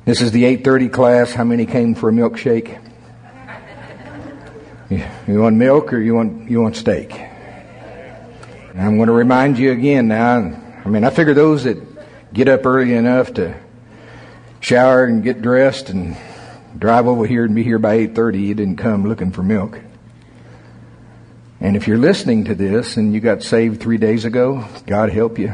This is the 8:30 class. How many came for a milkshake? You want milk or you want steak? And I'm going to remind you again now. I figure those that get up early enough to shower and get dressed and drive over here and be here by 8:30, you didn't come looking for milk. And if you're listening to this and you got saved 3 days ago, God help you.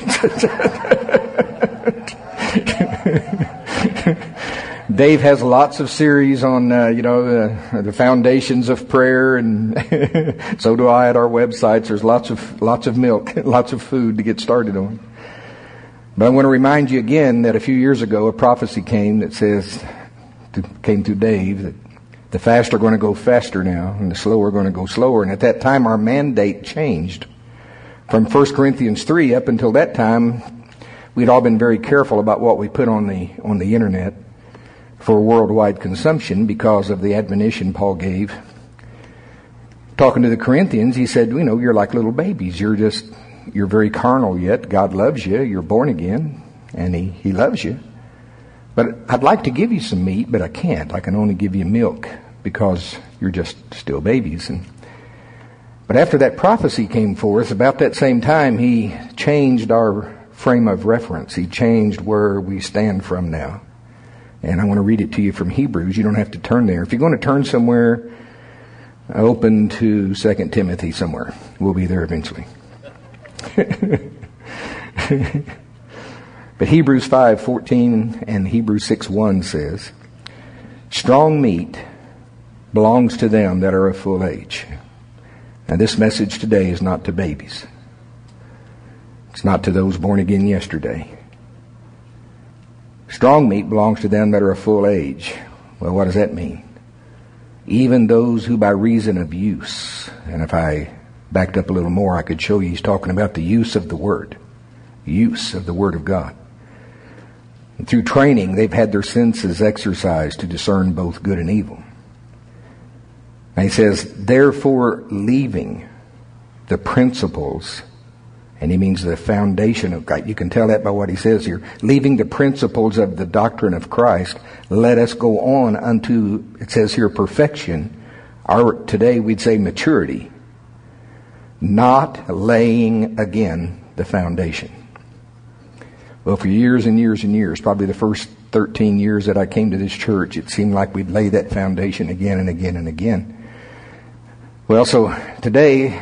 Dave has lots of series on, the foundations of prayer, and so do I at our websites. There's lots of milk, lots of food to get started on. But I want to remind you again that a few years ago, a prophecy came through Dave, that the fast are going to go faster now, and the slow are going to go slower. And at that time, our mandate changed from 1 Corinthians 3. Up until that time, we'd all been very careful about what we put on the internet for worldwide consumption because of the admonition Paul gave. Talking to the Corinthians, he said, you're like little babies. You're very carnal yet. God loves you. You're born again, and He loves you. But I'd like to give you some meat, but I can't. I can only give you milk because you're just still babies. But after that prophecy came forth, about that same time, He changed our frame of reference. He changed where we stand from now. And I want to read it to you from Hebrews. You don't have to turn there. If you're going to turn somewhere, open to 2 Timothy somewhere. We'll be there eventually. But Hebrews 5:14 and Hebrews 6:1 says, strong meat belongs to them that are of full age. Now this message today is not to babies. It's not to those born again yesterday. Strong meat belongs to them that are of full age. Well, what does that mean? Even those who by reason of use, and if I backed up a little more, I could show you he's talking about the use of the Word. Use of the Word of God. And through training, they've had their senses exercised to discern both good and evil. And he says, therefore, leaving the principles, and he means the foundation of God. You can tell that by what he says here. Leaving the principles of the doctrine of Christ, let us go on unto, it says here, perfection. Today we'd say maturity. Not laying again the foundation. Well, for years and years and years, probably the first 13 years that I came to this church, it seemed like we'd lay that foundation again and again and again. Well, so today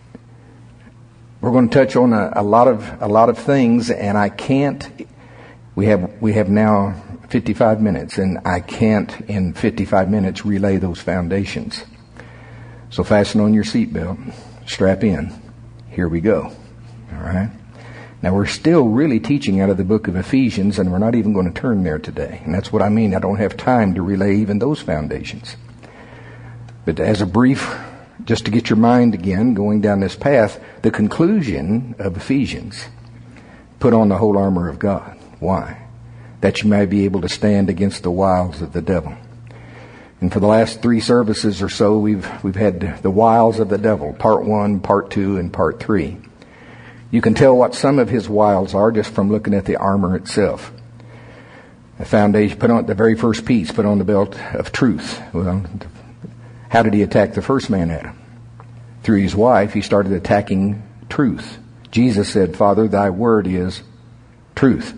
we're going to touch on a lot of things, and I can't. We have now 55 minutes, and I can't in 55 minutes relay those foundations. So fasten on your seatbelt, strap in. Here we go. All right. Now we're still really teaching out of the book of Ephesians, and we're not even going to turn there today. And that's what I mean. I don't have time to relay even those foundations. But as a brief, just to get your mind again going down this path, the conclusion of Ephesians, put on the whole armor of God. Why? That you may be able to stand against the wiles of the devil. And for the last 3 services or so, we've had the wiles of the devil, part 1, part 2, and part 3. You can tell what some of his wiles are just from looking at the armor itself. The foundation, put on the very first piece, put on the belt of truth. Well, how did he attack the first man, Adam? Through his wife, he started attacking truth. Jesus said, Father, thy word is truth.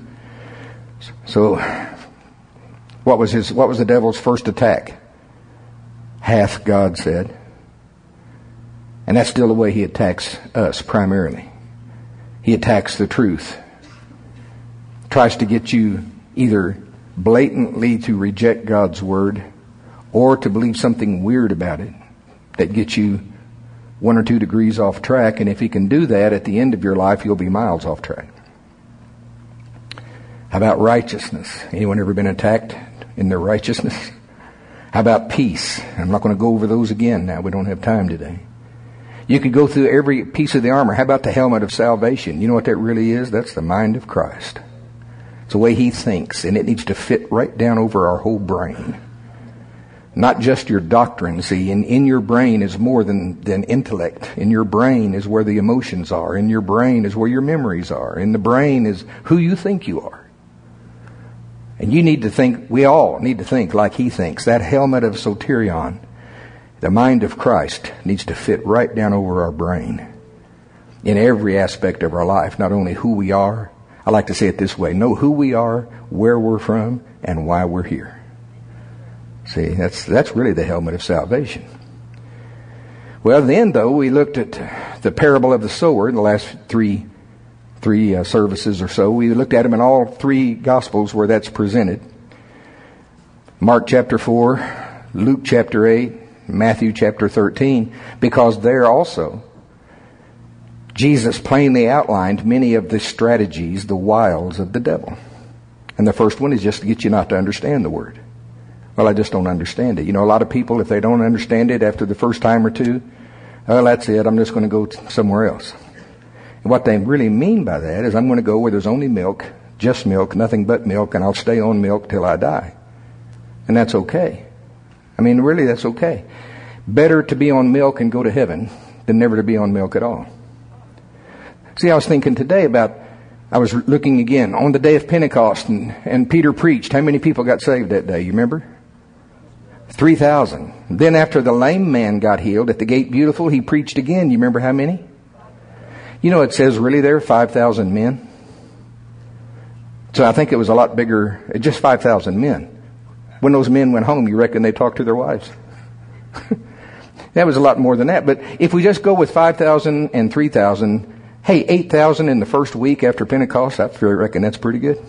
So, what was the devil's first attack? Hath God said. And that's still the way he attacks us primarily. He attacks the truth. Tries to get you either blatantly to reject God's word or to believe something weird about it that gets you 1 or 2 degrees off track. And if he can do that, at the end of your life, you'll be miles off track. How about righteousness? Anyone ever been attacked in their righteousness? How about peace? I'm not going to go over those again now. We don't have time today. You could go through every piece of the armor. How about the helmet of salvation? You know what that really is? That's the mind of Christ. It's the way he thinks, and it needs to fit right down over our whole brain. Not just your doctrine. See, in your brain is more than intellect. In your brain is where the emotions are. In your brain is where your memories are. In the brain is who you think you are. And you need to think, we all need to think like he thinks. That helmet of soterion, the mind of Christ, needs to fit right down over our brain in every aspect of our life, not only who we are. I like to say it this way: know who we are, where we're from, and why we're here. See, that's really the helmet of salvation. Well, then, though, we looked at the parable of the sower in the last three services or so. We looked at them in all three Gospels where that's presented. Mark chapter 4, Luke chapter 8, Matthew chapter 13, because there also Jesus plainly outlined many of the strategies, the wiles of the devil. And the first one is just to get you not to understand the Word. Well, I just don't understand it. You know, a lot of people, if they don't understand it after the first time or two, well, that's it, I'm just going to go somewhere else. And what they really mean by that is I'm going to go where there's only milk, just milk, nothing but milk, and I'll stay on milk till I die. And that's okay. I mean, really, that's okay. Better to be on milk and go to heaven than never to be on milk at all. See, I was thinking today about, I was looking again on the day of Pentecost, and Peter preached. How many people got saved that day? You remember? 3,000. Then after the lame man got healed at the gate beautiful, he preached again. You remember how many? You know, it says really there 5,000 men. So I think it was a lot bigger, just 5,000 men. When those men went home, you reckon they talked to their wives? That was a lot more than that. But if we just go with 5,000 and 3,000, hey, 8,000 in the first week after Pentecost, I reckon that's pretty good.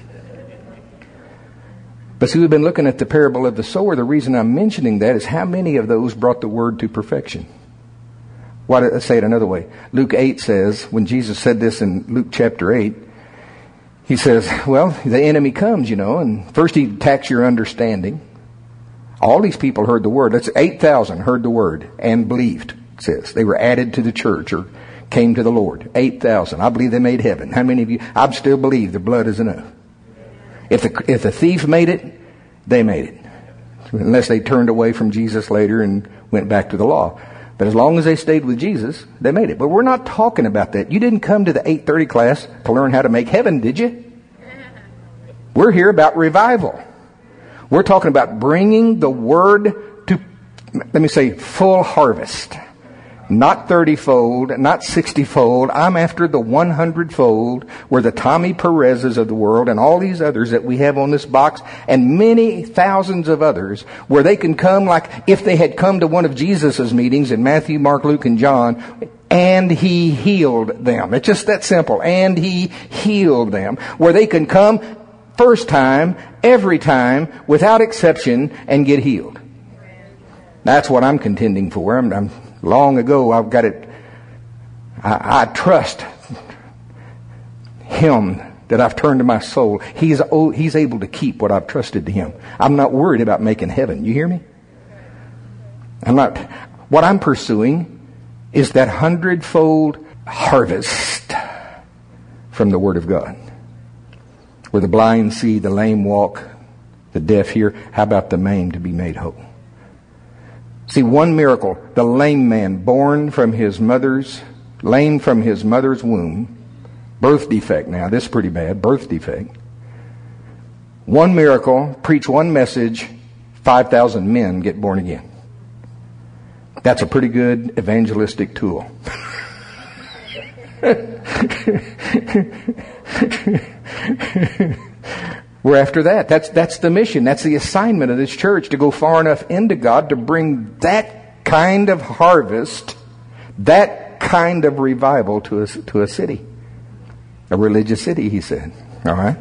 But see, we've been looking at the parable of the sower. The reason I'm mentioning that is how many of those brought the word to perfection? Let's say it another way. Luke 8 says, when Jesus said this in Luke chapter 8, he says, well, the enemy comes, you know, and first he attacks your understanding. All these people heard the word. That's 8,000 heard the word and believed, it says. They were added to the church or came to the Lord. 8,000. I believe they made heaven. How many of you? I still believe the blood is enough. If the thief made it, they made it. Unless they turned away from Jesus later and went back to the law. But as long as they stayed with Jesus, they made it. But we're not talking about that. You didn't come to the 8:30 class to learn how to make heaven, did you? We're here about revival. We're talking about bringing the word to, let me say, full harvest. Not 30-fold, not 60-fold. I'm after the 100-fold, where the Tommy Perez's of the world and all these others that we have on this box and many thousands of others, where they can come like if they had come to one of Jesus' meetings in Matthew, Mark, Luke, and John, and he healed them. It's just that simple. And he healed them. Where they can come first time, every time, without exception, and get healed. That's what I'm contending for. I'm long ago, I've got it. I trust Him that I've turned to my soul. He's able to keep what I've trusted to Him. I'm not worried about making heaven. You hear me? What I'm pursuing is that 100-fold harvest from the Word of God. Where the blind see, the lame walk, the deaf hear. How about the maimed to be made whole? See, one miracle, the lame man born from his mother's, lame from his mother's womb, birth defect now, this is pretty bad, birth defect. One miracle, preach one message, 5,000 men get born again. That's a pretty good evangelistic tool. We're after that. That's the mission. That's the assignment of this church, to go far enough into God to bring that kind of harvest, that kind of revival to a city. A religious city, he said. All right?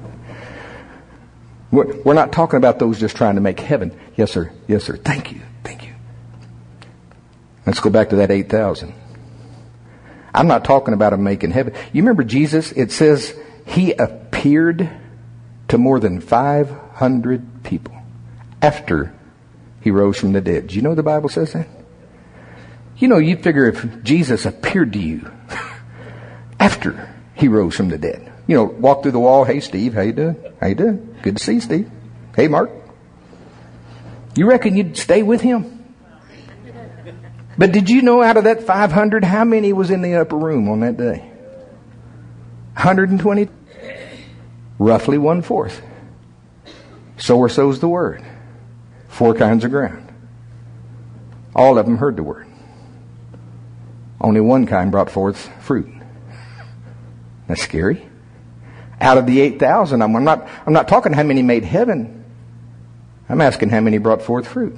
We're not talking about those just trying to make heaven. Yes, sir. Yes, sir. Thank you. Thank you. Let's go back to that 8,000. I'm not talking about them making heaven. You remember Jesus? It says He appeared to more than 500 people after He rose from the dead. Do you know the Bible says that? You know, you'd figure if Jesus appeared to you after He rose from the dead. You know, walk through the wall. Hey, Steve, how you doing? How you doing? Good to see you, Steve. Hey, Mark. You reckon you'd stay with Him? But did you know out of that 500, how many was in the upper room on that day? 120? Roughly 1/4. Sower sows the word. 4 kinds of ground. All of them heard the word. Only one kind brought forth fruit. That's scary. Out of the 8,000, I'm not talking how many made heaven. I'm asking how many brought forth fruit.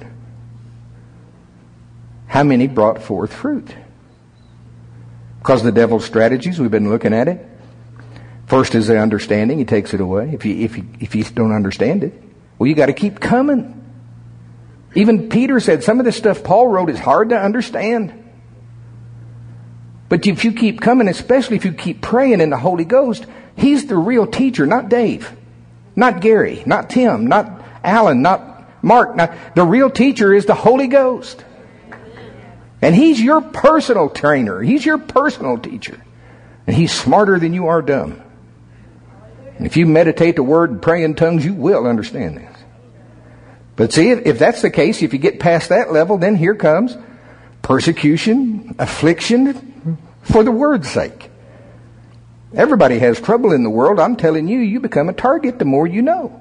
How many brought forth fruit? Because the devil's strategies, we've been looking at it. First is the understanding. He takes it away. If you don't understand it, well, you got to keep coming. Even Peter said some of this stuff Paul wrote is hard to understand. But if you keep coming, especially if you keep praying in the Holy Ghost, He's the real teacher, not Dave, not Gary, not Tim, not Alan, not Mark. The real teacher is the Holy Ghost. And He's your personal trainer. He's your personal teacher. And He's smarter than you are dumb. And if you meditate the Word and pray in tongues, you will understand this. But see, if that's the case, if you get past that level, then here comes persecution, affliction for the Word's sake. Everybody has trouble in the world. I'm telling you, you become a target the more you know.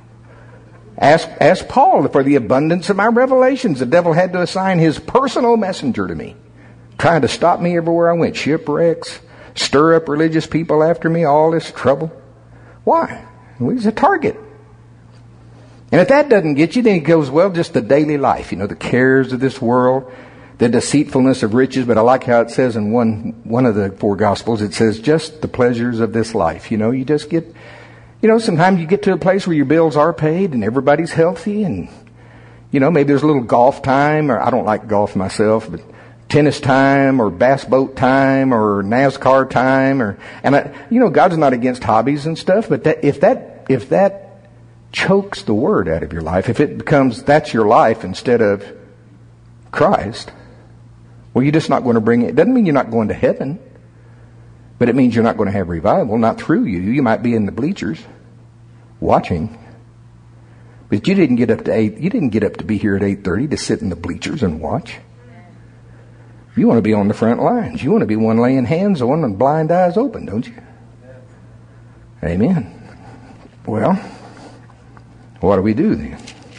Ask Paul for the abundance of my revelations. The devil had to assign his personal messenger to me, trying to stop me everywhere I went. Shipwrecks, stir up religious people after me, all this trouble. Why? Well, he's a target. And if that doesn't get you, then he goes, well, just the daily life, the cares of this world, the deceitfulness of riches. But I like how it says in one of the 4 Gospels, it says just the pleasures of this life. You just get, sometimes you get to a place where your bills are paid and everybody's healthy and, maybe there's a little golf time, or I don't like golf myself, but tennis time or bass boat time or NASCAR time God's not against hobbies and stuff, but if that chokes the Word out of your life, if it becomes that's your life instead of Christ, well, you're just not going to bring it. It doesn't mean you're not going to heaven, but it means you're not going to have revival, not through you. You might be in the bleachers watching, but you didn't get up to be here at 8:30 to sit in the bleachers and watch. You want to be on the front lines. You want to be one laying hands on and blind eyes open, don't you? Amen. Well, what do we do then?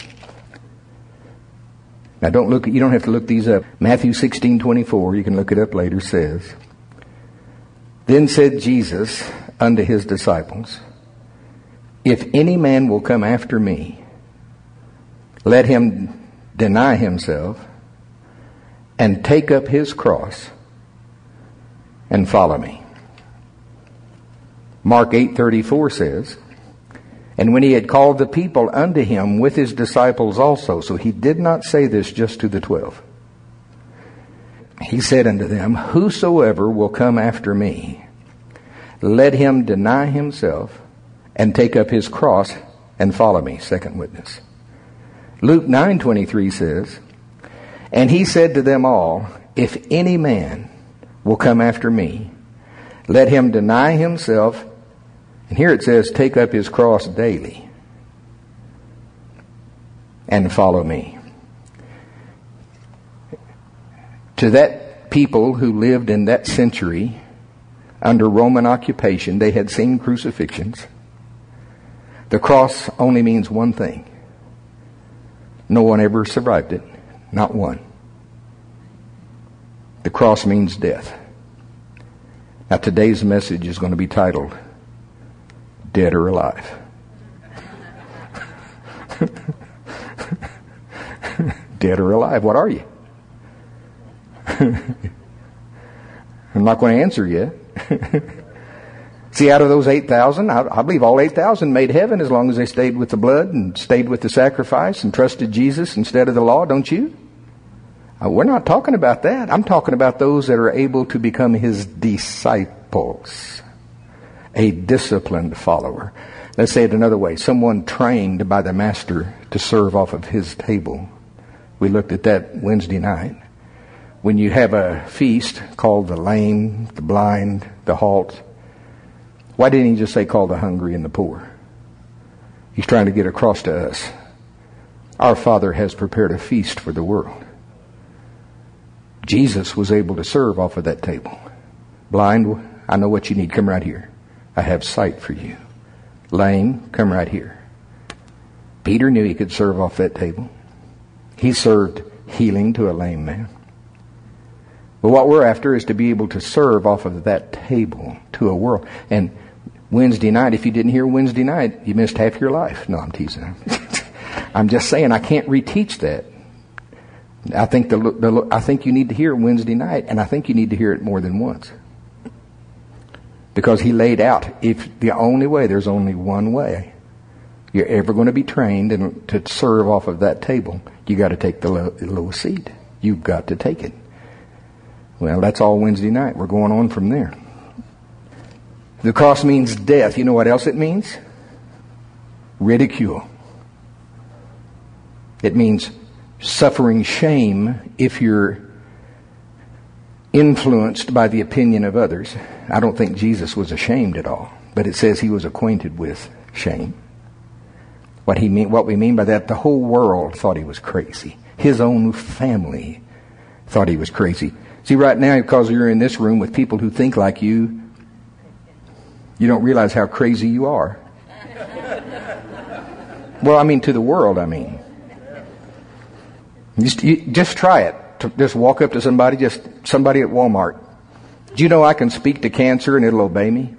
Now you don't have to look these up. Matthew 16:24, you can look it up later, says, Then said Jesus unto his disciples, If any man will come after me, let him deny himself and take up his cross and follow me. Mark 8:34 says, And when he had called the people unto him with his disciples also, so he did not say this just to the 12. He said unto them, Whosoever will come after me, let him deny himself and take up his cross and follow me. Second witness. Luke 9:23 says, And he said to them all, If any man will come after me, let him deny himself. And here it says, take up his cross daily and follow me. To that people who lived in that century under Roman occupation, they had seen crucifixions. The cross only means one thing. No one ever survived it. Not one. The cross means death. Now today's message is going to be titled, Dead or Alive. Dead or alive, what are you? I'm not going to answer yet. See, out of those 8,000, I believe all 8,000 made heaven as long as they stayed with the blood and stayed with the sacrifice and trusted Jesus instead of the law, don't you? We're not talking about that. I'm talking about those that are able to become his disciples, a disciplined follower. Let's say it another way. Someone trained by the master to serve off of his table. We looked at that Wednesday night. When you have a feast called the lame, the blind, the halt, why didn't he just say call the hungry and the poor? He's trying to get across to us. Our Father has prepared a feast for the world. Jesus was able to serve off of that table. Blind, I know what you need. Come right here. I have sight for you. Lame, come right here. Peter knew he could serve off that table. He served healing to a lame man. But what we're after is to be able to serve off of that table to a world. And Wednesday night, if you didn't hear Wednesday night, you missed half your life. No, I'm teasing. I'm just saying I can't reteach that. I think you need to hear Wednesday night, and I think you need to hear it more than once. Because he laid out, if the only way, there's only one way you're ever going to be trained and to serve off of that table, you got to take the lowest seat. You've got to take it. Well, that's all Wednesday night. We're going on from there. The cross means death. You know what else it means? Ridicule. It means suffering shame if you're influenced by the opinion of others. I don't think Jesus was ashamed at all, but it says he was acquainted with shame. What we mean by that, the whole world thought he was crazy. His own family thought he was crazy. See, right now, because you're in this room with people who think like you, you don't realize how crazy you are. Well, I mean, to the world, I mean. Just try it. Just walk up to somebody at Walmart. Do you know I can speak to cancer and it'll obey me?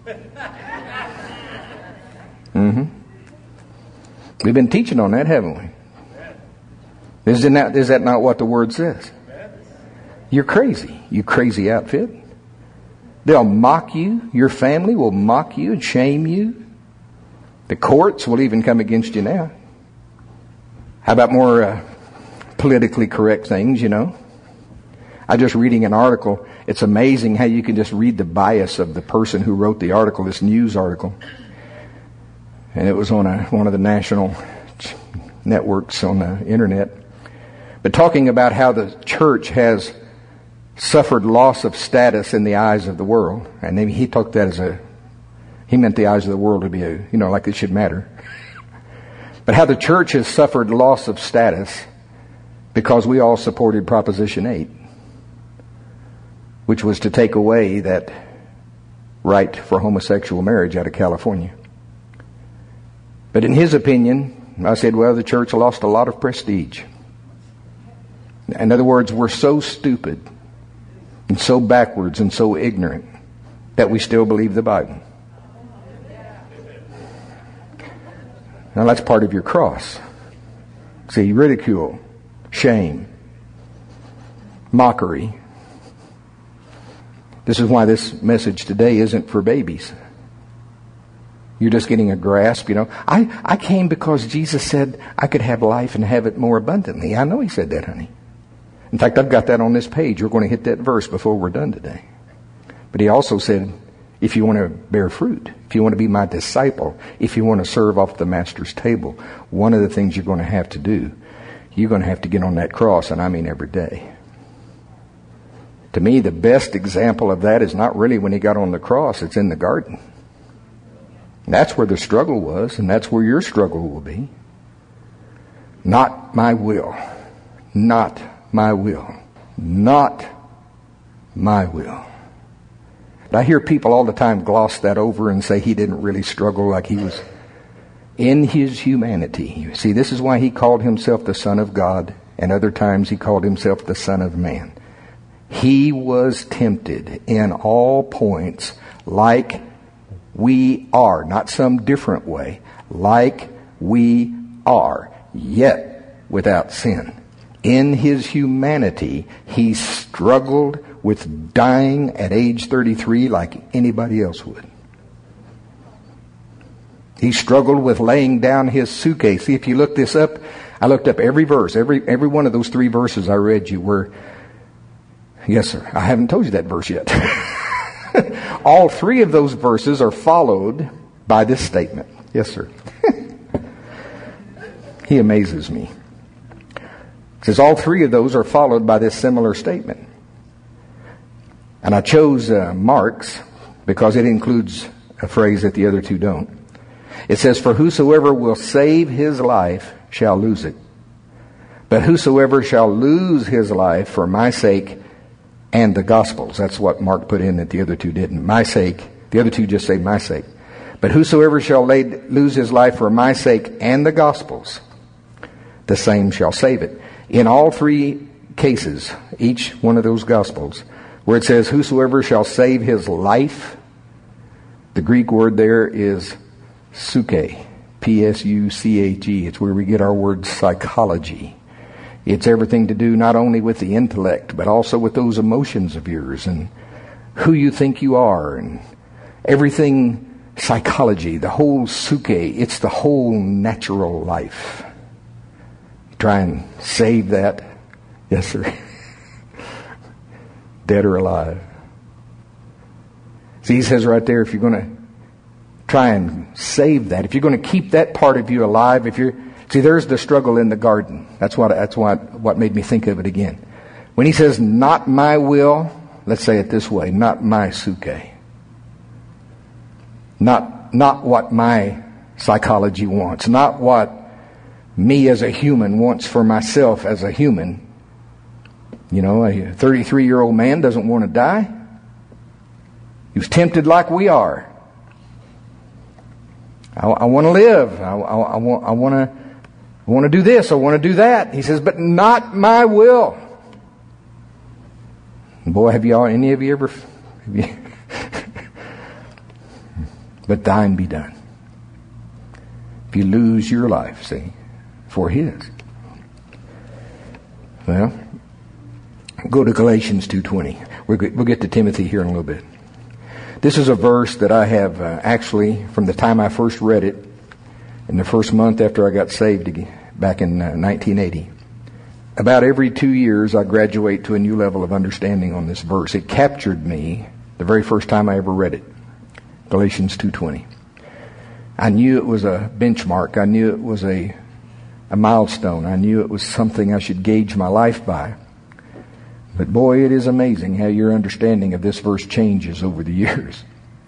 Mm-hmm. We've been teaching on that, haven't we? Is that not what the Word says? You're crazy. You crazy outfit. They'll mock you. Your family will mock you and shame you. The courts will even come against you now. How about more politically correct things, you know? I'm just reading an article. It's amazing how you can just read the bias of the person who wrote the article, this news article. And it was on one of the national networks on the internet. But talking about how the church has suffered loss of status in the eyes of the world. And then he took that he meant the eyes of the world to be like it should matter. But how the church has suffered loss of status because we all supported Proposition 8, which was to take away that right for homosexual marriage out of California. But in his opinion, I said, well, the church lost a lot of prestige. In other words, we're so stupid and so backwards and so ignorant that we still believe the Bible. Now that's part of your cross. See, ridicule, shame, mockery. This is why this message today isn't for babies. You're just getting a grasp, I came because Jesus said I could have life and have it more abundantly. I know he said that, honey. In fact, I've got that on this page. We're going to hit that verse before we're done today. But he also said, if you want to bear fruit, if you want to be my disciple, if you want to serve off the Master's table, one of the things you're going to have to do, you're going to have to get on that cross, and I mean every day. To me, the best example of that is not really when he got on the cross. It's in the garden. And that's where the struggle was, and that's where your struggle will be. Not my will. Not my will. Not my will. But I hear people all the time gloss that over and say he didn't really struggle like he was in his humanity. You see, this is why he called himself the Son of God, and other times he called himself the Son of Man. He was tempted in all points like we are, not some different way, like we are, yet without sin. In his humanity, he struggled with dying at age 33 like anybody else would. He struggled with laying down his suitcase. See, if you look this up, I looked up every verse, every one of those 3 verses I read you were, yes sir, I haven't told you that verse yet. All 3 of those verses are followed by this statement. Yes sir. He amazes me. It says all 3 of those are followed by this similar statement. And I chose Mark's because it includes a phrase that the other 2 don't. It says, for whosoever will save his life shall lose it. But whosoever shall lose his life for my sake and the gospel's. That's what Mark put in that the other 2 didn't. My sake. The other 2 just say my sake. But whosoever shall lose his life for my sake and the gospel's, the same shall save it. In all three cases, each one of those gospels, where it says whosoever shall save his life, the Greek word there is psuche, P-S-U-C-H-E. It's where we get our word psychology. It's everything to do not only with the intellect, but also with those emotions of yours and who you think you are and everything psychology, the whole psuche. It's the whole natural life. Try and save that. Yes, sir. Dead or alive. See, he says right there, if you're going to try and save that, if you're going to keep that part of you alive, see, there's the struggle in the garden. That's what made me think of it again. When he says, not my will, let's say it this way, not my psuche. Not what my psychology wants, not what me as a human wants for myself as a human. You know, a 33-year-old man doesn't want to die. He was tempted like we are. I want to live. I want to do this. I want to do that. He says, but not my will. Boy, any of you ever? But thine be done. If you lose your life, see, for his. Well, go to Galatians 2:20. We'll get to Timothy here in a little bit. This is a verse that I have actually, from the time I first read it, in the first month after I got saved back in 1980. About every 2 years, I graduate to a new level of understanding on this verse. It captured me the very first time I ever read it. Galatians 2:20. I knew it was a benchmark. I knew it was a milestone. I knew it was something I should gauge my life by. But boy, it is amazing how your understanding of this verse changes over the years.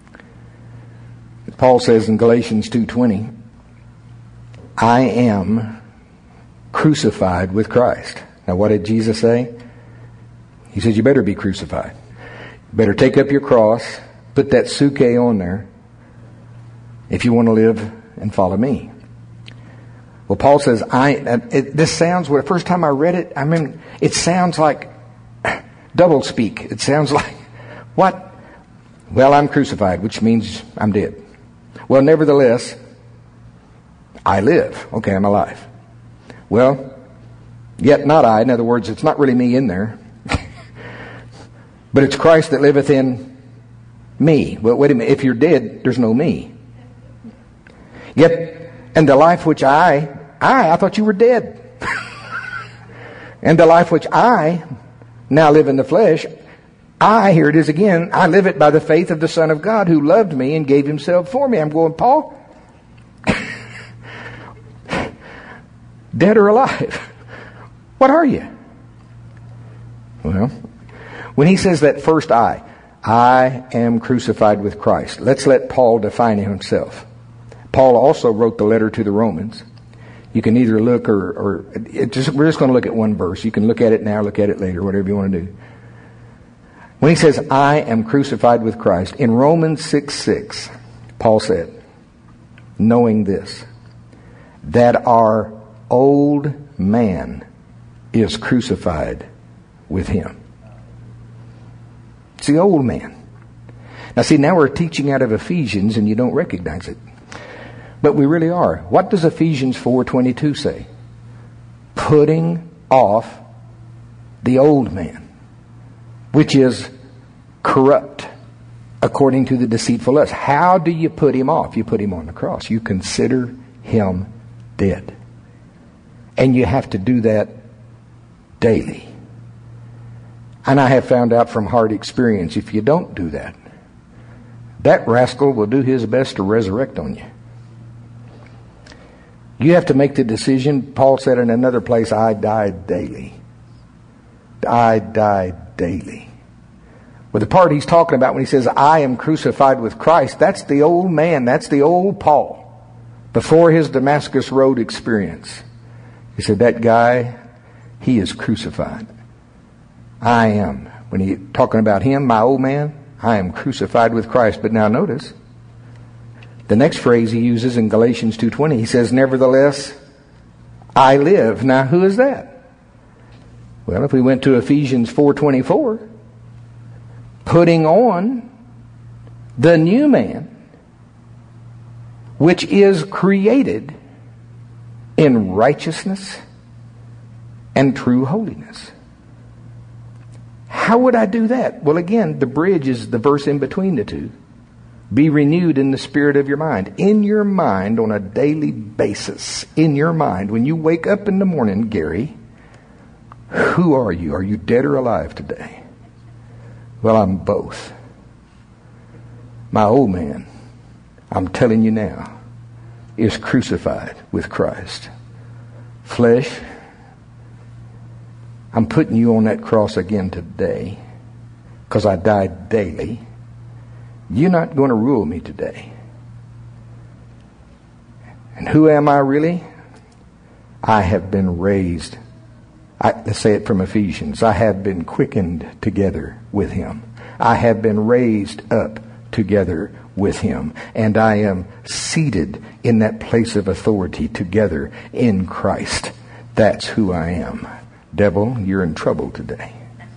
Paul says in Galatians 2:20, I am crucified with Christ. Now what did Jesus say? He says you better be crucified. You better take up your cross, put that psuche on there, if you want to live and follow me. Well, Paul says, this sounds, the first time I read it, it sounds like double speak. It sounds like, what? Well, I'm crucified, which means I'm dead. Well, nevertheless, I live. Okay, I'm alive. Well, yet not I. In other words, it's not really me in there. But it's Christ that liveth in me. Well, wait a minute. If you're dead, there's no me. Yet, and the life which I thought you were dead. And the life which I now live in the flesh, here it is again, I live it by the faith of the Son of God who loved me and gave himself for me. I'm going, Paul, dead or alive? What are you? Well, when he says that first I am crucified with Christ. Let's let Paul define himself. Paul also wrote the letter to the Romans. You can either look we're just going to look at one verse. You can look at it now, look at it later, whatever you want to do. When he says, I am crucified with Christ, in Romans 6:6, Paul said, knowing this, that our old man is crucified with him. It's the old man. Now see, now we're teaching out of Ephesians and you don't recognize it. But we really are. What does Ephesians 4:22 say? Putting off the old man, which is corrupt according to the deceitful lust. How do you put him off? You put him on the cross. You consider him dead. And you have to do that daily. And I have found out from hard experience, if you don't do that, that rascal will do his best to resurrect on you. You have to make the decision. Paul said in another place, I die daily. I die daily. Well, the part he's talking about when he says, I am crucified with Christ, that's the old man. That's the old Paul before his Damascus Road experience. He said, that guy, he is crucified. I am. When he's talking about him, my old man, I am crucified with Christ. But now notice, The next phrase he uses in Galatians 2:20, he says, nevertheless, I live. Now, who is that? Well, if we went to Ephesians 4:24, putting on the new man, which is created in righteousness and true holiness. How would I do that? Well, again, the bridge is the verse in between the two. Be renewed in the spirit of your mind. In your mind on a daily basis. In your mind. When you wake up in the morning, Gary, who are you? Are you dead or alive today? Well, I'm both. My old man, I'm telling you now, is crucified with Christ. Flesh, I'm putting you on that cross again today because I died daily. You're not going to rule me today. And who am I really? I have been raised. Let's say it from Ephesians. I have been quickened together with him. I have been raised up together with him. And I am seated in that place of authority together in Christ. That's who I am. Devil, you're in trouble today.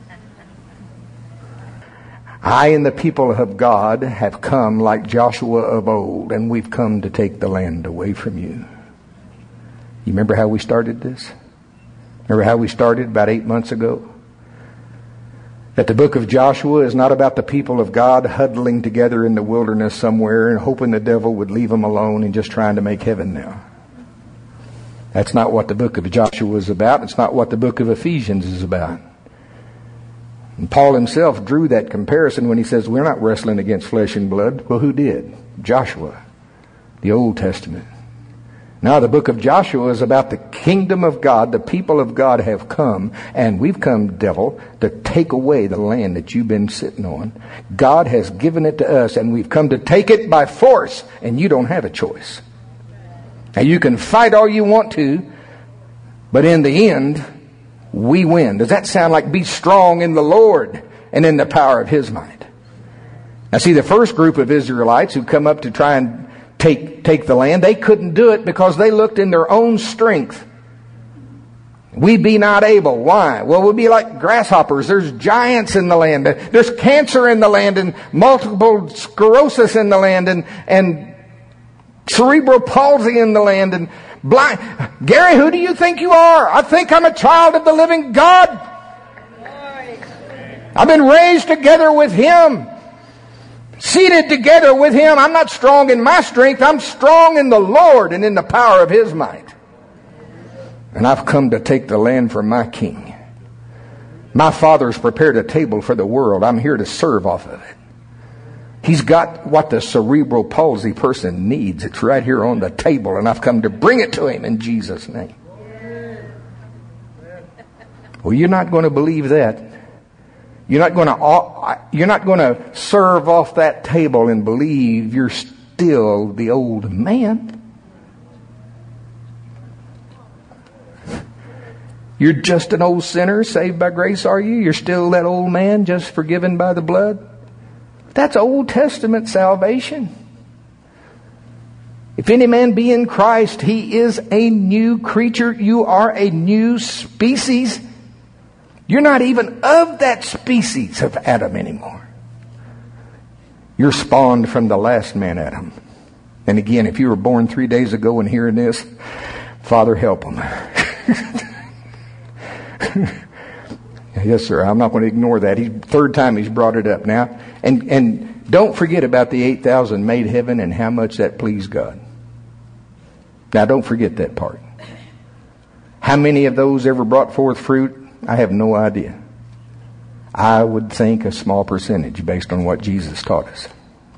I and the people of God have come like Joshua of old, and we've come to take the land away from you. You remember how we started this? Remember how we started about 8 months ago? That the book of Joshua is not about the people of God huddling together in the wilderness somewhere and hoping the devil would leave them alone and just trying to make heaven now. That's not what the book of Joshua is about. It's not what the book of Ephesians is about. And Paul himself drew that comparison when he says, we're not wrestling against flesh and blood. Well, who did? Joshua, the Old Testament. Now the book of Joshua is about the kingdom of God. The people of God have come, and we've come, devil, to take away the land that you've been sitting on. God has given it to us, and we've come to take it by force, and you don't have a choice. Now you can fight all you want to, but in the end, we win. Does that sound like be strong in the Lord and in the power of his might? Now see, the first group of Israelites who come up to try and take the land, they couldn't do it because they looked in their own strength. We be not able. Why? Well, we'll be like grasshoppers. There's giants in the land. There's cancer in the land and multiple sclerosis in the land and cerebral palsy in the land and blind. Gary, who do you think you are? I think I'm a child of the living God. I've been raised together with him. Seated together with him. I'm not strong in my strength. I'm strong in the Lord and in the power of his might. And I've come to take the land for my king. My Father's prepared a table for the world. I'm here to serve off of it. He's got what the cerebral palsy person needs. It's right here on the table, and I've come to bring it to him in Jesus' name. Well, you're not going to believe that. You're not going to serve off that table and believe you're still the old man. You're just an old sinner saved by grace, are you? You're still that old man just forgiven by the blood? That's Old Testament salvation. If any man be in Christ, he is a new creature. You are a new species. You're not even of that species of Adam anymore. You're spawned from the last man, Adam. And again, if you were born 3 days ago and hearing this, Father, help him. Yes, sir. I'm not going to ignore that. Third time he's brought it up now. And don't forget about the 8,000 made heaven and how much that pleased God. Now, don't forget that part. How many of those ever brought forth fruit? I have no idea. I would think a small percentage based on what Jesus taught us.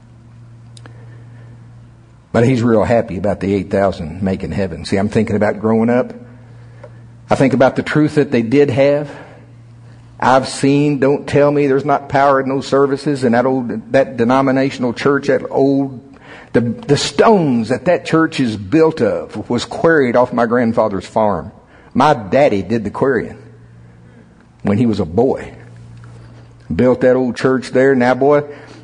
But he's real happy about the 8,000 making heaven. See, I'm thinking about growing up. I think about the truth that they did have. I've seen, don't tell me there's not power in those services and that denominational church, the stones that church is built of was quarried off my grandfather's farm. My daddy did the quarrying when he was a boy. Built that old church there. Now, boy,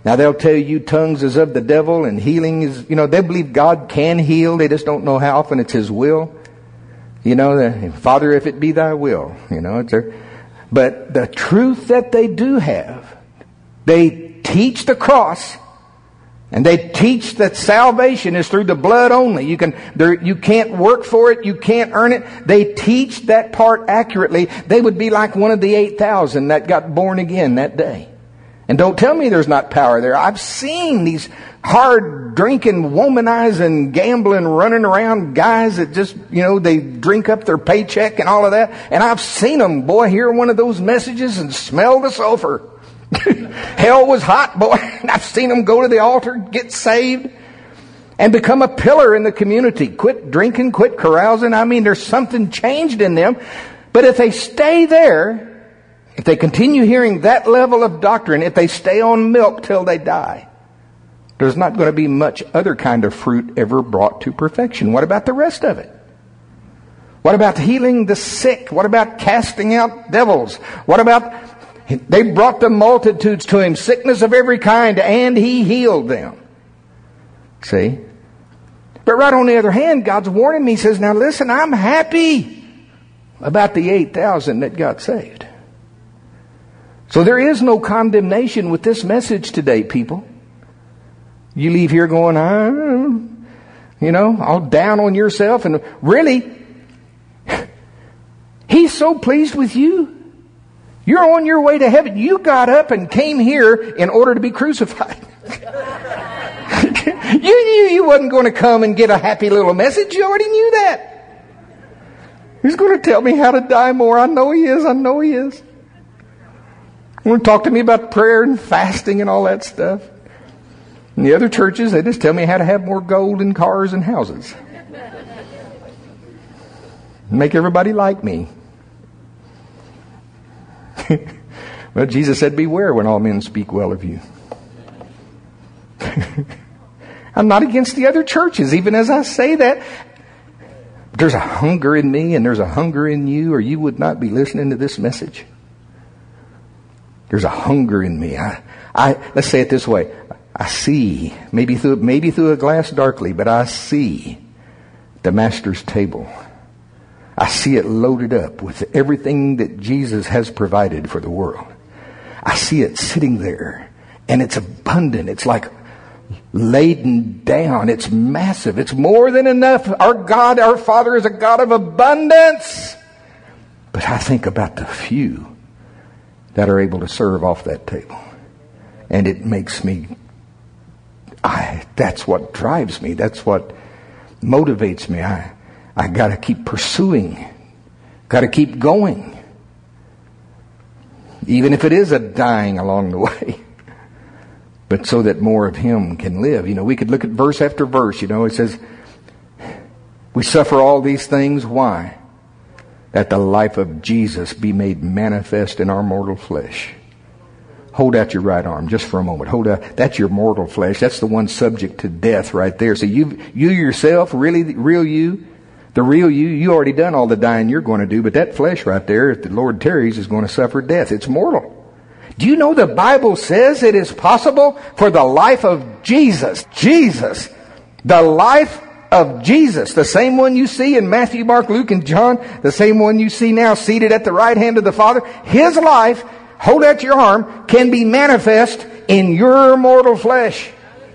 Now they'll tell you tongues is of the devil and healing is, they believe God can heal. They just don't know how often it's His will. Father, if it be thy will, but the truth that they do have, they teach the cross, and they teach that salvation is through the blood only. You can't work for it. You can't earn it. They teach that part accurately. They would be like one of the 8,000 that got born again that day. And don't tell me there's not power there. I've seen these hard drinking, womanizing, gambling, running around guys that just, they drink up their paycheck and all of that. And I've seen them, boy, hear one of those messages and smell the sulfur. Hell was hot, boy. And I've seen them go to the altar, get saved, and become a pillar in the community. Quit drinking, quit carousing. There's something changed in them. But if they stay there, if they continue hearing that level of doctrine, if they stay on milk till they die, there's not going to be much other kind of fruit ever brought to perfection. What about the rest of it? What about healing the sick? What about casting out devils? What about they brought the multitudes to Him, sickness of every kind, and He healed them? See? But right on the other hand, God's warning me. He says, now listen, I'm happy about the 8,000 that got saved. So there is no condemnation with this message today, people. You leave here going, all down on yourself. And really, He's so pleased with you. You're on your way to heaven. You got up and came here in order to be crucified. You knew you wasn't going to come and get a happy little message. You already knew that. He's going to tell me how to die more. I know He is. You want to talk to me about prayer and fasting and all that stuff? In the other churches, they just tell me how to have more gold and cars and houses. Make everybody like me. Well, Jesus said, beware when all men speak well of you. I'm not against the other churches, even as I say that. There's a hunger in me and there's a hunger in you, or you would not be listening to this message. There's a hunger in me. Let's say it this way. I see, maybe through a glass darkly, but I see the Master's table. I see it loaded up with everything that Jesus has provided for the world. I see it sitting there, and it's abundant. It's like laden down. It's massive. It's more than enough. Our God, our Father, is a God of abundance. But I think about the few that are able to serve off that table. And it makes me, that's what drives me. That's what motivates me. I got to keep pursuing. Got to keep going. Even if it is a dying along the way. But so that more of Him can live. We could look at verse after verse. It says, we suffer all these things. Why? That the life of Jesus be made manifest in our mortal flesh. Hold out your right arm just for a moment. Hold out. That's your mortal flesh. That's the one subject to death right there. So you yourself, really, the real you, you already done all the dying you're going to do. But that flesh right there, if the Lord tarries, is going to suffer death. It's mortal. Do you know the Bible says it is possible for the life of Jesus, the life of Jesus, the same one you see in Matthew, Mark, Luke, and John, the same one you see now seated at the right hand of the Father, His life, hold out your arm, can be manifest in your mortal flesh.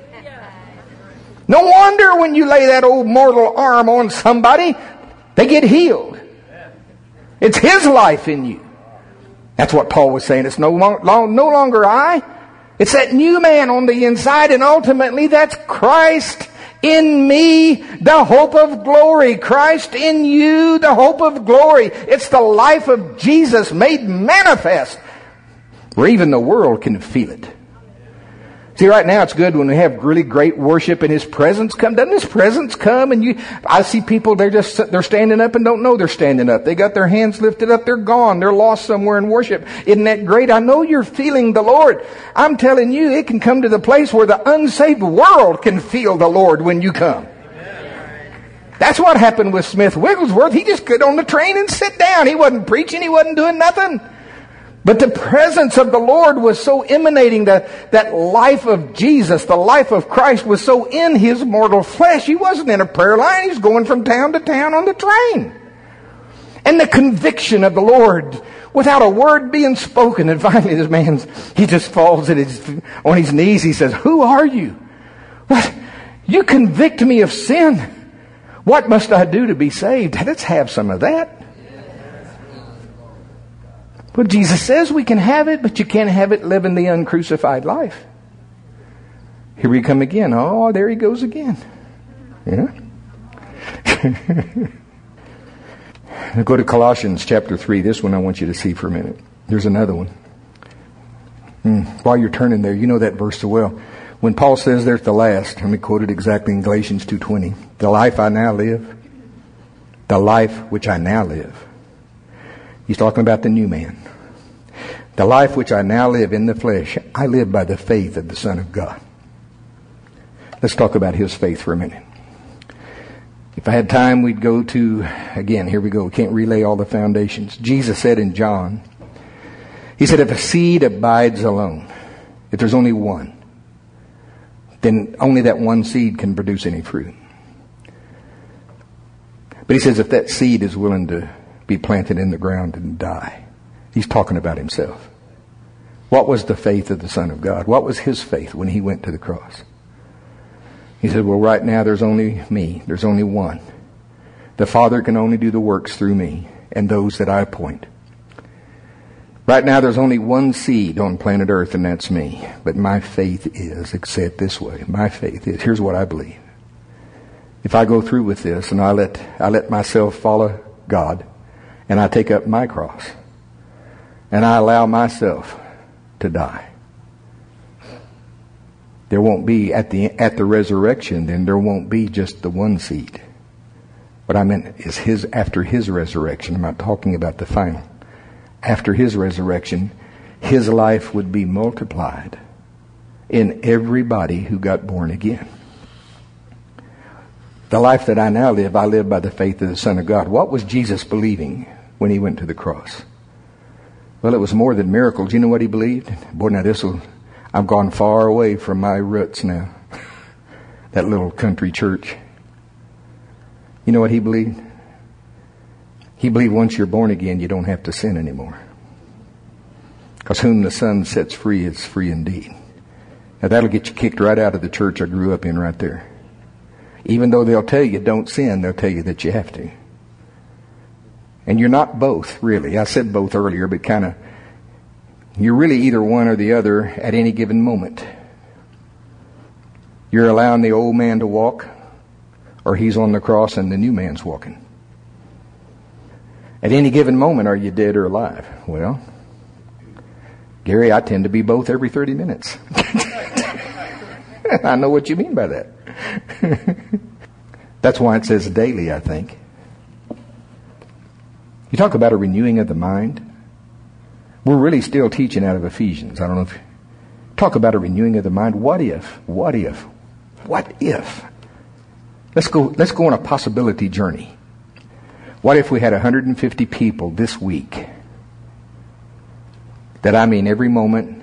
No wonder when you lay that old mortal arm on somebody, they get healed. It's His life in you. That's what Paul was saying. It's no longer I. It's that new man on the inside, and ultimately that's Christ in me, the hope of glory. Christ in you, the hope of glory. It's the life of Jesus made manifest, where even the world can feel it. See, right now it's good when we have really great worship and His presence come. Doesn't His presence come? And I see people, they're standing up and don't know they're standing up. They got their hands lifted up, they're gone. They're lost somewhere in worship. Isn't that great? I know you're feeling the Lord. I'm telling you, it can come to the place where the unsaved world can feel the Lord when you come. That's what happened with Smith Wigglesworth. He just got on the train and sit down. He wasn't preaching. He wasn't doing nothing. But the presence of the Lord was so emanating, that life of Jesus, the life of Christ was so in his mortal flesh. He wasn't in a prayer line. He's going from town to town on the train. And the conviction of the Lord without a word being spoken. And finally this man, he just falls on his knees. He says, "Who are you? What? You convict me of sin. What must I do to be saved?" Let's have some of that. Well, Jesus says we can have it, but you can't have it living the uncrucified life. Here we come again. Oh, there he goes again. Yeah. Now go to Colossians chapter 3. This one I want you to see for a minute. There's another one. While you're turning there, you know that verse so well. When Paul says there at the last, let me quote it exactly in Galatians 2:20. "The life I now live, the life which I now live." He's talking about the new man. "The life which I now live in the flesh, I live by the faith of the Son of God." Let's talk about his faith for a minute. If I had time, we'd go to, again, here we go. We can't relay all the foundations. Jesus said in John, he said, if a seed abides alone, if there's only one, then only that one seed can produce any fruit. But he says if that seed is willing to be planted in the ground and die, he's talking about himself. What was the faith of the Son of God? What was his faith when he went to the cross? He said, well, right now there's only me. There's only one. The Father can only do the works through me and those that I appoint. Right now there's only one seed on planet Earth, and that's me. But my faith is, say it this way, my faith is, here's what I believe. If I go through with this and I let myself follow God, and I take up my cross, and I allow myself to die, there won't be, at the resurrection, then there won't be just the one seed. What I meant is after his resurrection. I'm not talking about the final. After his resurrection, his life would be multiplied in everybody who got born again. The life that I now live, I live by the faith of the Son of God. What was Jesus believing when he went to the cross? Well, it was more than miracles. You know what he believed? Boy, now I've gone far away from my roots now. That little country church. You know what he believed? He believed once you're born again, you don't have to sin anymore. Because whom the Son sets free is free indeed. Now that'll get you kicked right out of the church I grew up in right there. Even though they'll tell you don't sin, they'll tell you that you have to. And you're not both, really. I said both earlier, but you're really either one or the other at any given moment. You're allowing the old man to walk, or he's on the cross and the new man's walking. At any given moment, are you dead or alive? Well, Gary, I tend to be both every 30 minutes. I know what you mean by that. That's why it says daily, I think. You talk about a renewing of the mind. We're really still teaching out of Ephesians. I don't know if... Talk about a renewing of the mind. What if? Let's go on a possibility journey. What if we had 150 people this week that, I mean, every moment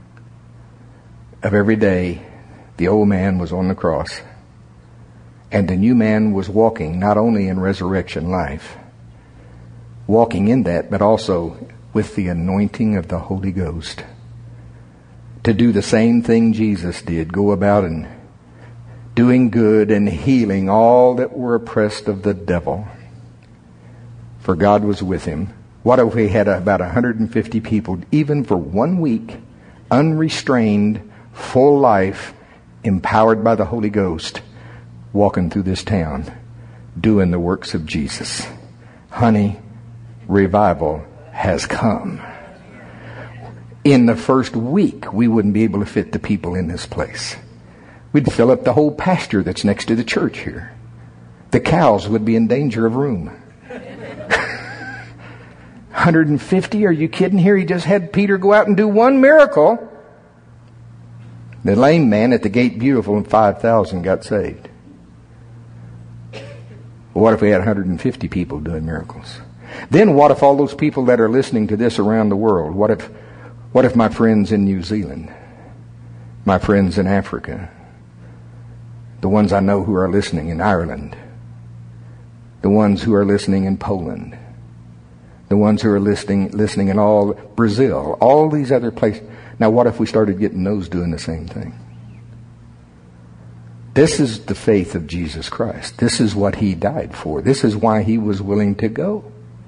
of every day, the old man was on the cross and the new man was walking not only in resurrection life, walking in that, but also with the anointing of the Holy Ghost to do the same thing Jesus did, go about and doing good and healing all that were oppressed of the devil. For God was with him. What if we had about 150 people, even for 1 week, unrestrained, full life, empowered by the Holy Ghost, walking through this town, doing the works of Jesus? Honey, revival has come. In the first week, we wouldn't be able to fit the people in this place. We'd fill up the whole pasture that's next to the church here. The cows would be in danger of room. 150? Are you kidding? Here he just had Peter go out and do one miracle. The lame man at the gate beautiful and 5,000 got saved. What if we had 150 people doing miracles? Then what if all those people that are listening to this around the world, what if my friends in New Zealand, my friends in Africa, the ones I know who are listening in Ireland, the ones who are listening in Poland, the ones who are listening in all Brazil, all these other places. Now what if we started getting those doing the same thing? This is the faith of Jesus Christ. This is what He died for. This is why He was willing to go.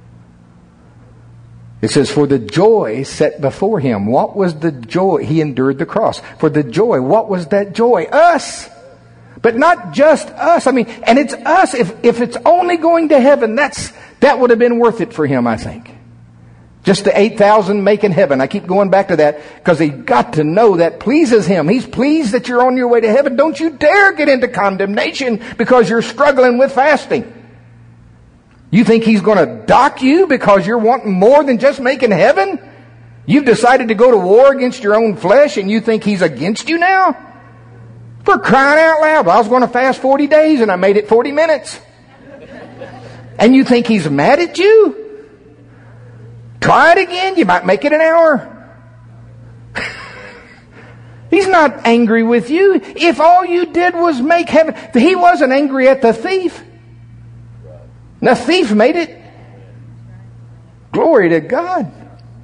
It says, for the joy set before Him. What was the joy? He endured the cross. For the joy, what was that joy? Us! But not just us. I mean, and it's us. If it's only going to heaven, that would have been worth it for Him, I think. Just the 8,000 making heaven. I keep going back to that because He got to know that pleases Him. He's pleased that you're on your way to heaven. Don't you dare get into condemnation because you're struggling with fasting. You think He's going to dock you because you're wanting more than just making heaven? You've decided to go to war against your own flesh and you think He's against you now? For crying out loud, I was going to fast 40 days and I made it 40 minutes. And you think He's mad at you? Try it again, you might make it an hour. He's not angry with you. If all you did was make heaven, He wasn't angry at the thief. The thief made it. Glory to God.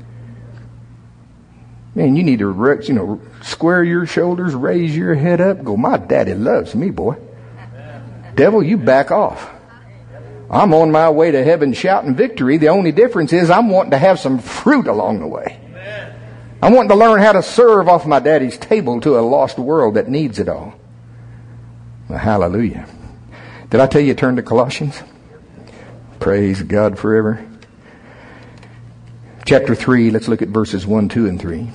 Man, you need to, square your shoulders, raise your head up, go, my daddy loves me, boy. Devil, you back off. I'm on my way to heaven shouting victory. The only difference is I'm wanting to have some fruit along the way. I'm wanting to learn how to serve off my daddy's table to a lost world that needs it all. Well, hallelujah. Did I tell you turn to Colossians? Praise God forever. Chapter 3, let's look at verses 1, 2, and 3.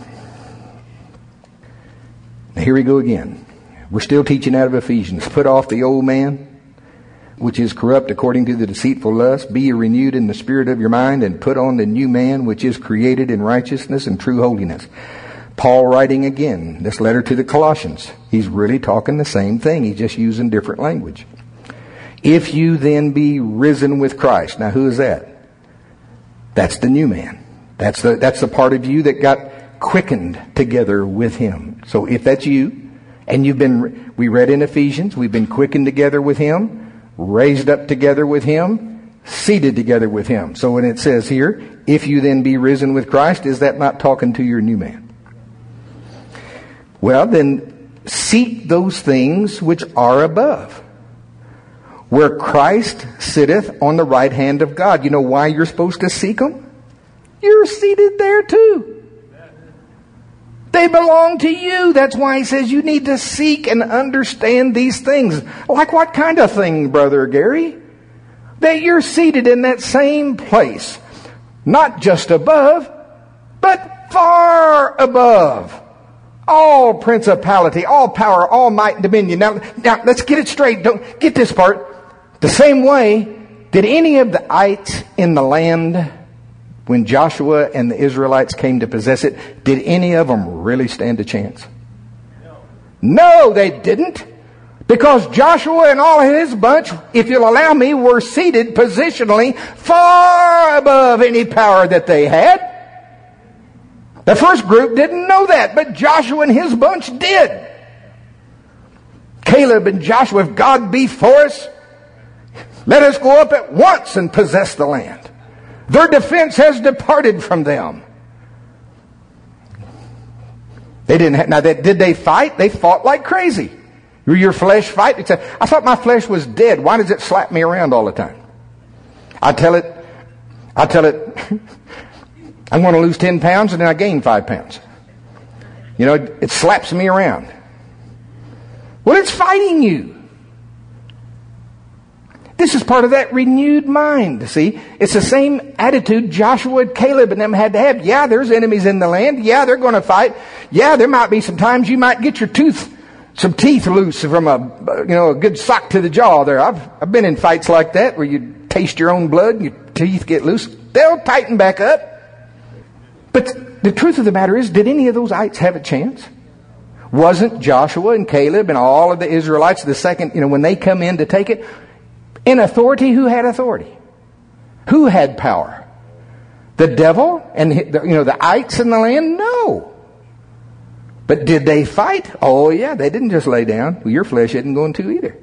Now here we go again. We're still teaching out of Ephesians. Put off the old man, which is corrupt according to the deceitful lust. Be ye renewed in the spirit of your mind, and put on the new man, which is created in righteousness and true holiness. Paul writing again, this letter to the Colossians. He's really talking the same thing. He's just using different language. If you then be risen with Christ. Now who is that? That's the new man. That's the part of you that got quickened together with Him. So if that's you, and we read in Ephesians, we've been quickened together with Him, raised up together with Him, seated together with Him. So when it says here, if you then be risen with Christ, is that not talking to your new man? Well, then seek those things which are above, where Christ sitteth on the right hand of God. You know why you're supposed to seek Him? You're seated there too. They belong to you. That's why He says you need to seek and understand these things. Like what kind of thing, Brother Gary? That you're seated in that same place. Not just above, but far above. All principality, all power, all might and dominion. Now let's get it straight. Don't get this part. The same way, did any of the ites in the land, when Joshua and the Israelites came to possess it, did any of them really stand a chance? No, they didn't. Because Joshua and all his bunch, if you'll allow me, were seated positionally far above any power that they had. The first group didn't know that, but Joshua and his bunch did. Caleb and Joshua, if God be for us, let us go up at once and possess the land. Their defense has departed from them. They didn't. Did they fight? They fought like crazy. Your flesh fight? I thought my flesh was dead. Why does it slap me around all the time? I tell it, I'm going to lose 10 pounds and then I gain 5 pounds. It slaps me around. Well, it's fighting you. This is part of that renewed mind, see? It's the same attitude Joshua and Caleb and them had to have. Yeah, there's enemies in the land. Yeah, they're going to fight. Yeah, there might be some times you might get some teeth loose from a good sock to the jaw there. I've been in fights like that where you taste your own blood and your teeth get loose. They'll tighten back up. But the truth of the matter is, did any of those ites have a chance? Wasn't Joshua and Caleb and all of the Israelites the second, when they come in to take it, in authority? Who had authority? Who had power? The devil and the ites in the land? No. But did they fight? Oh yeah, they didn't just lay down. Well, your flesh isn't going to either.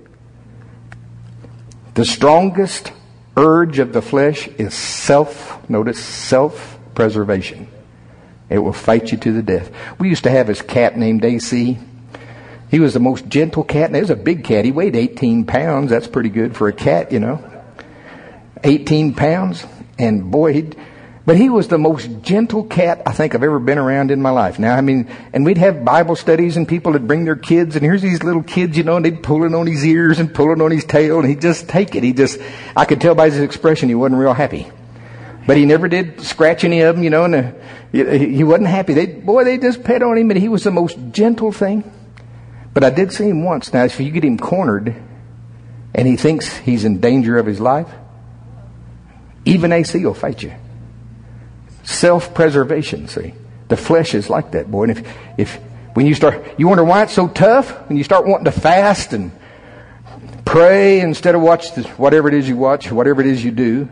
The strongest urge of the flesh is self-preservation. It will fight you to the death. We used to have this cat named AC. He was the most gentle cat, and he was a big cat. He weighed 18 pounds. That's pretty good for a cat, 18 pounds. And boy, but he was the most gentle cat I think I've ever been around in my life. Now, and we'd have Bible studies, and people would bring their kids, and here's these little kids, and they'd pulling on his ears and pulling on his tail, and he'd just take it. I could tell by his expression he wasn't real happy. But he never did scratch any of them, and he wasn't happy. They just pet on him, and he was the most gentle thing. But I did see him once. Now, if you get him cornered, and he thinks he's in danger of his life, even AC will fight you. Self-preservation, see. The flesh is like that, boy. And when you wonder why it's so tough, when you start wanting to fast and pray instead of watch whatever it is you watch, whatever it is you do,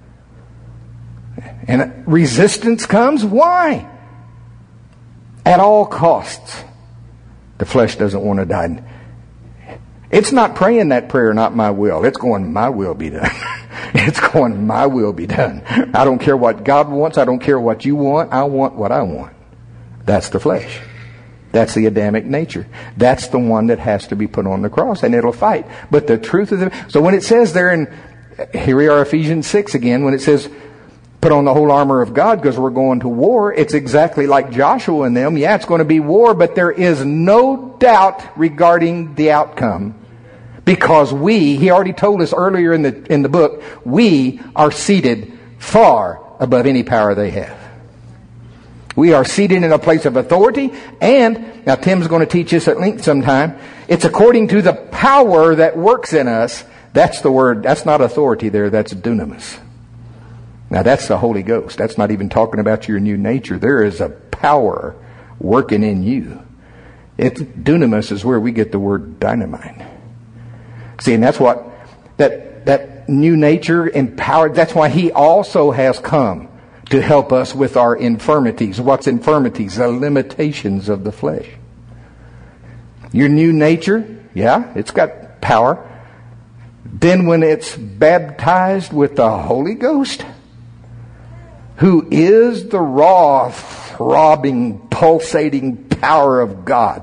and resistance comes, why? At all costs, the flesh doesn't want to die. It's not praying that prayer, not my will. It's going, my will be done. It's going, my will be done. I don't care what God wants. I don't care what you want. I want what I want. That's the flesh. That's the Adamic nature. That's the one that has to be put on the cross, and it'll fight. But the truth of so when it says there here we are, Ephesians 6 again, when it says, put on the whole armor of God because we're going to war, it's exactly like Joshua and them. Yeah, it's going to be war, but there is no doubt regarding the outcome. Because he already told us earlier in the book, we are seated far above any power they have. We are seated in a place of authority, and, now Tim's going to teach us at length sometime, it's according to the power that works in us. That's the word, that's not authority there, that's dunamis. Now that's the Holy Ghost. That's not even talking about your new nature. There is a power working in you. Dunamis is where we get the word dynamite. See, and that's what that new nature empowered. That's why he also has come to help us with our infirmities. What's infirmities? The limitations of the flesh. Your new nature, yeah, it's got power. Then when it's baptized with the Holy Ghost, who is the raw, throbbing, pulsating power of God,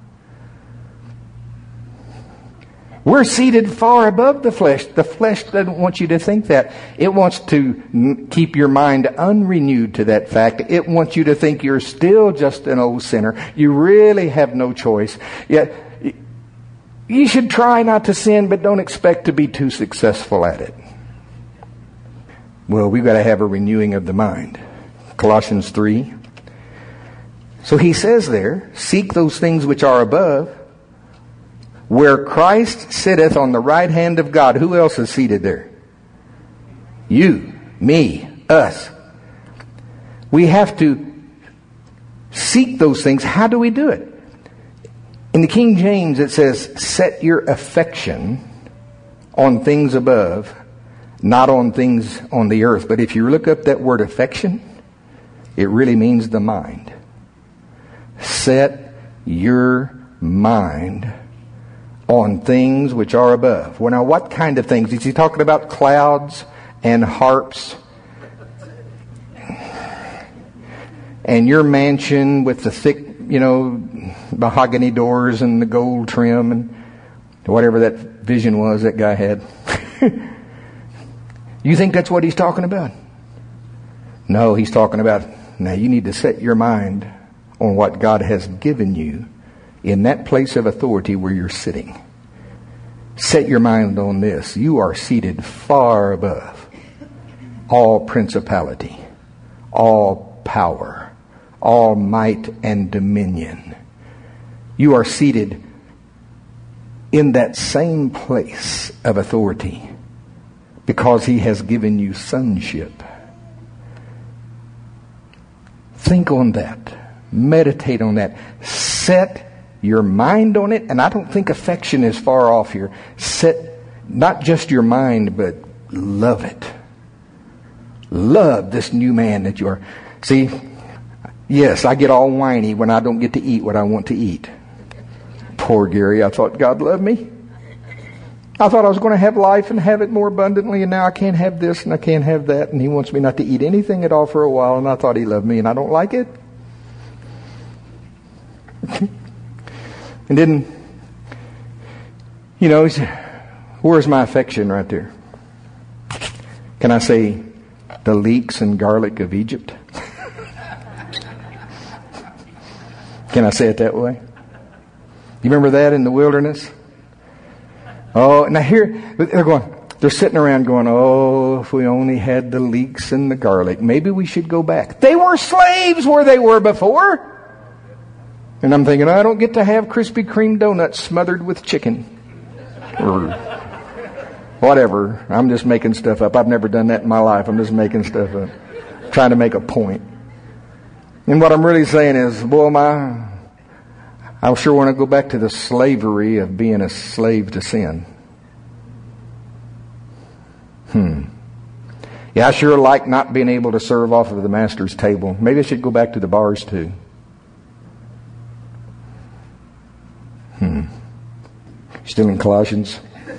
we're seated far above the flesh. The flesh doesn't want you to think that. It wants to keep your mind unrenewed to that fact. It wants you to think you're still just an old sinner. You really have no choice. Yet, you should try not to sin, but don't expect to be too successful at it. Well, we've got to have a renewing of the mind. Colossians 3. So he says there, seek those things which are above, where Christ sitteth on the right hand of God. Who else is seated there? You, me, us. We have to seek those things. How do we do it? In the King James it says, set your affection on things above, not on things on the earth. But if you look up that word affection, it really means the mind. Set your mind on things which are above. Well, now, what kind of things? Is he talking about clouds and harps and your mansion with the thick, mahogany doors and the gold trim and whatever that vision was that guy had? You think that's what he's talking about? No, he's talking about, now you need to set your mind on what God has given you in that place of authority where you're sitting. Set your mind on this. You are seated far above all principality, all power, all might and dominion. You are seated in that same place of authority because he has given you sonship. Think on that. Meditate on that. Set your mind on it. And I don't think affection is far off here. Set not just your mind, but love it. love this new man that you are. See, yes, I get all whiny when I don't get to eat what I want to eat. Poor Gary, I thought God loved me. I thought I was going to have life and have it more abundantly, and now I can't have this and I can't have that, and he wants me not to eat anything at all for a while, and I thought he loved me, and I don't like it. And then, he said, where's my affection right there? Can I say the leeks and garlic of Egypt? Can I say it that way? You remember that in the wilderness? Oh, now here, they're sitting around going, oh, if we only had the leeks and the garlic, maybe we should go back. They were slaves where they were before. And I'm thinking, I don't get to have Krispy Kreme donuts smothered with chicken. Or whatever. I'm just making stuff up. I've never done that in my life. I'm just making stuff up. Trying to make a point. And what I'm really saying is, boy, I sure want to go back to the slavery of being a slave to sin. Yeah, I sure like not being able to serve off of the master's table. Maybe I should go back to the bars too. Still in Colossians?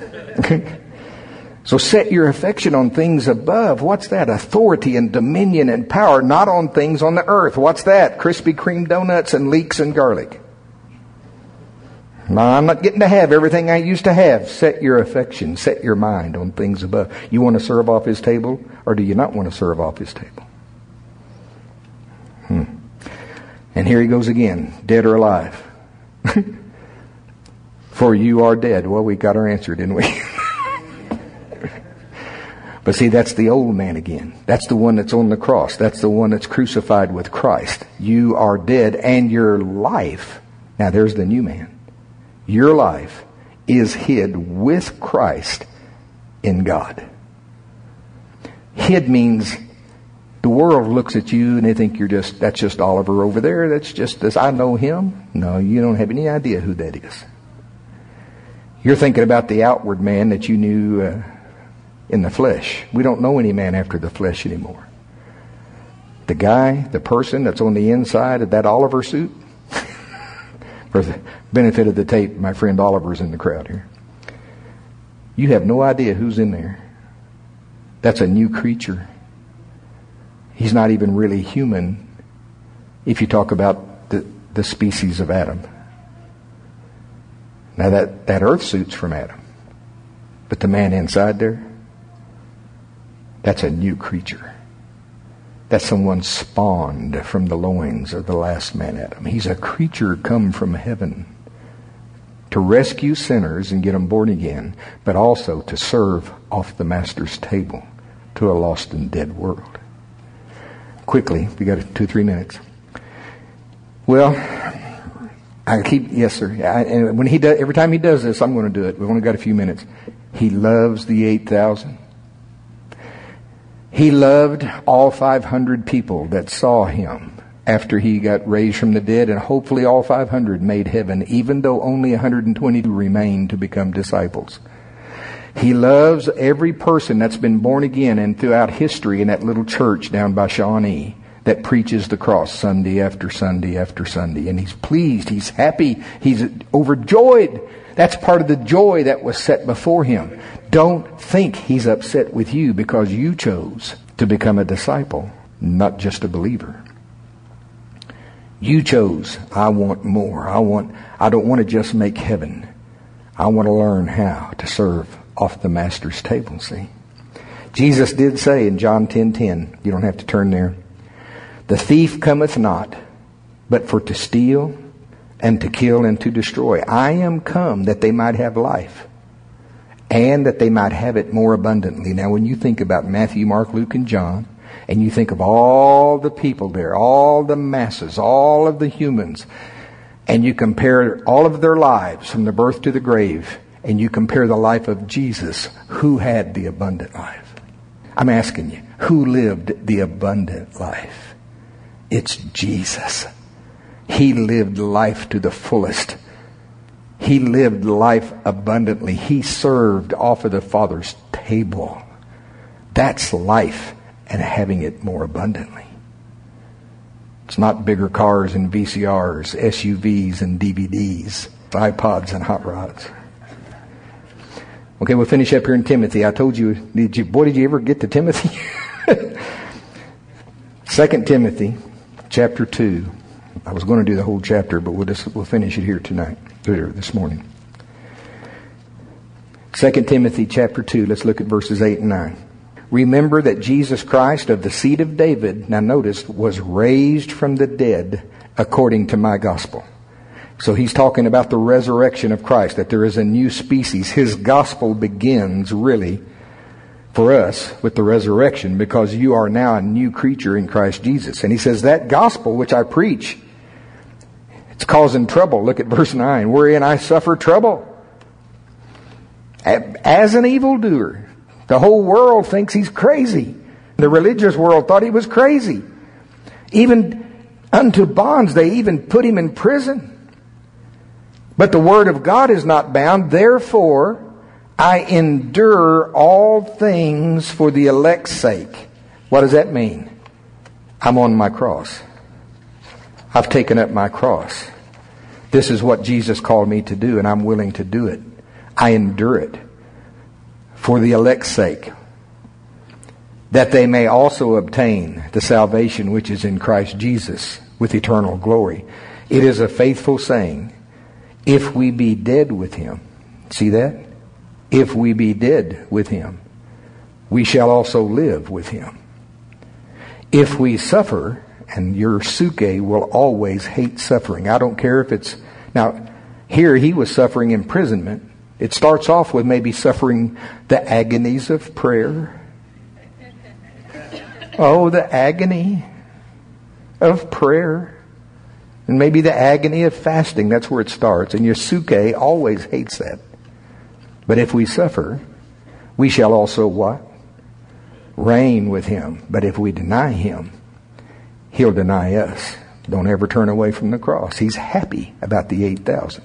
So set your affection on things above. What's that? Authority and dominion and power, not on things on the earth. What's that? Krispy Kreme donuts and leeks and garlic. No, I'm not getting to have everything I used to have. Set your affection, set your mind on things above. You want to serve off his table, or do you not want to serve off his table? And here he goes again, dead or alive. For you are dead. Well, we got our answer, didn't we? But see, that's the old man again. That's the one that's on the cross. That's the one that's crucified with Christ. You are dead, and your life, now there's the new man. Your life is hid with Christ in God. Hid means the world looks at you and they think that's just Oliver over there. That's just this. I know him. No, you don't have any idea who that is. You're thinking about the outward man that you knew in the flesh. We don't know any man after the flesh anymore. The guy, the person that's on the inside of that Oliver suit. For the benefit of the tape, my friend Oliver's in the crowd here. You have no idea who's in there. That's a new creature. He's not even really human if you talk about the species of Adam. Now that earth suit's from Adam. But the man inside there, that's a new creature. That's someone spawned from the loins of the last man Adam. He's a creature come from heaven to rescue sinners and get them born again, but also to serve off the master's table to a lost and dead world. Quickly, we got 2-3 minutes. Well, yes, sir. And when every time he does this, I'm going to do it. We've only got a few minutes. He loves the 8,000. He loved all 500 people that saw him after he got raised from the dead, and hopefully all 500 made heaven, even though only 122 remained to become disciples. He loves every person that's been born again and throughout history in that little church down by Shawnee that preaches the cross Sunday after Sunday after Sunday. And he's pleased, he's happy, he's overjoyed. That's part of the joy that was set before him. Don't think he's upset with you because you chose to become a disciple, not just a believer. You chose, I want more. I don't want to just make heaven. I want to learn how to serve off the master's table, see. Jesus did say in John 10:10, you don't have to turn there, the thief cometh not, but for to steal and to kill and to destroy. I am come that they might have life, and that they might have it more abundantly. Now when you think about Matthew, Mark, Luke, and John, and you think of all the people there, all the masses, all of the humans, and you compare all of their lives from the birth to the grave, and you compare the life of Jesus, who had the abundant life? I'm asking you, who lived the abundant life? It's Jesus. He lived life to the fullest. He lived life abundantly. He served off of the Father's table. That's life and having it more abundantly. It's not bigger cars and VCRs, SUVs and DVDs, iPods and hot rods. Okay, we'll finish up here in Timothy. I told you, did you ever get to Timothy? 2 Timothy chapter 2. I was going to do the whole chapter, but we'll finish it here tonight, or this morning. 2 Timothy chapter 2, let's look at verses 8 and 9. Remember that Jesus Christ of the seed of David, now notice, was raised from the dead according to my gospel. So he's talking about the resurrection of Christ, that there is a new species. His gospel begins really for us with the resurrection, because you are now a new creature in Christ Jesus. And he says that gospel which I preach, it's causing trouble. Look at verse 9. Wherein I suffer trouble as an evildoer. The whole world thinks he's crazy. The religious world thought he was crazy. Even unto bonds, they even put him in prison. But the word of God is not bound. Therefore, I endure all things for the elect's sake. What does that mean? I'm on my cross. I've taken up my cross. This is what Jesus called me to do, and I'm willing to do it. I endure it for the elect's sake, that they may also obtain the salvation which is in Christ Jesus with eternal glory. It is a faithful saying, if we be dead with him, see that? If we be dead with him, we shall also live with him. If we suffer, and your suke will always hate suffering. I don't care if it's... Now, here he was suffering imprisonment. It starts off with maybe suffering the agonies of prayer. Oh, the agony of prayer. And maybe the agony of fasting. That's where it starts. And your suke always hates that. But if we suffer, we shall also what? Reign with him. But if we deny him, he'll deny us. Don't ever turn away from the cross. He's happy about the 8,000.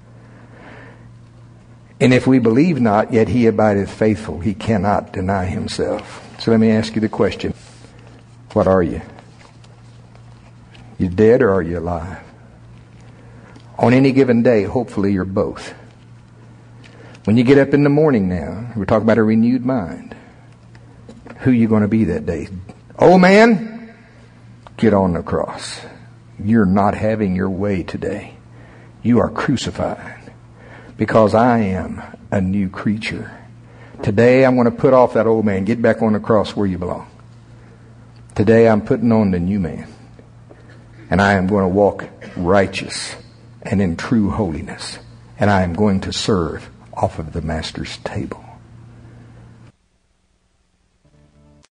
And if we believe not, yet he abideth faithful. He cannot deny himself. So let me ask you the question. What are you? You dead or are you alive? On any given day, hopefully you're both. When you get up in the morning now, we're talking about a renewed mind. Who are you going to be that day? Old man, get on the cross. You're not having your way today. You are crucified. Because I am a new creature. Today I'm going to put off that old man. Get back on the cross where you belong. Today I'm putting on the new man. And I am going to walk righteous and in true holiness. And I am going to serve off of the Master's table.